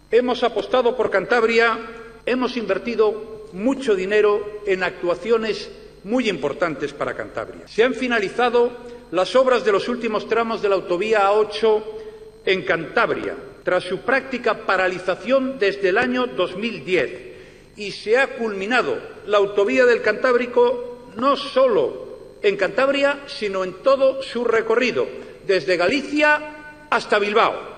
Hemos apostado por Cantabria, hemos invertido mucho dinero en actuaciones muy importantes para Cantabria. Se han finalizado las obras de los últimos tramos de la autovía A8 en Cantabria, tras su práctica paralización desde el año 2010, y se ha culminado la autovía del Cantábrico no solo en Cantabria, sino en todo su recorrido, desde Galicia hasta Bilbao.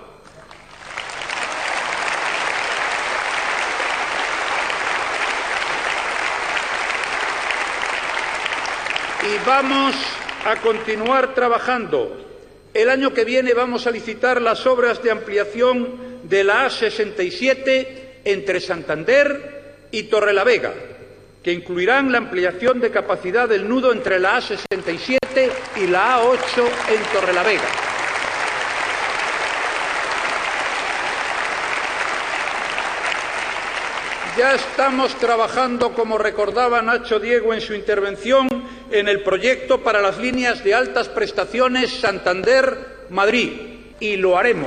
Y vamos a continuar trabajando. El año que viene vamos a licitar las obras de ampliación de la A67 entre Santander y Torrelavega, que incluirán la ampliación de capacidad del nudo entre la A67 y la A8 en Torrelavega. Ya estamos trabajando, como recordaba Nacho Diego en su intervención, en el proyecto para las líneas de altas prestaciones Santander-Madrid, y lo haremos.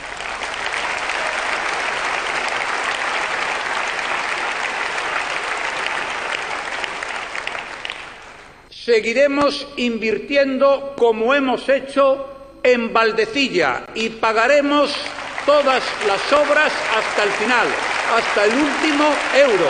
Seguiremos invirtiendo como hemos hecho en Valdecilla y pagaremos todas las obras hasta el final, hasta el último euro.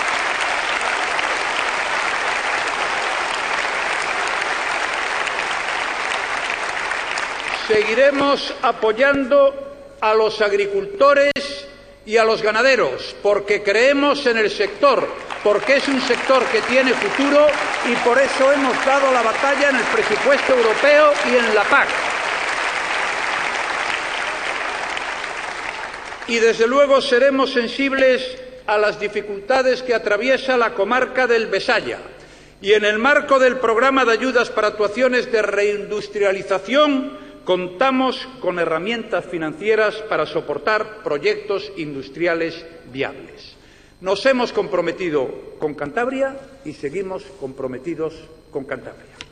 Seguiremos apoyando a los agricultores y a los ganaderos, porque creemos en el sector, porque es un sector que tiene futuro, y por eso hemos dado la batalla en el presupuesto europeo y en la PAC. Y desde luego seremos sensibles a las dificultades que atraviesa la comarca del Besaya, y en el marco del programa de ayudas para actuaciones de reindustrialización contamos con herramientas financieras para soportar proyectos industriales viables. Nos hemos comprometido con Cantabria y seguimos comprometidos con Cantabria.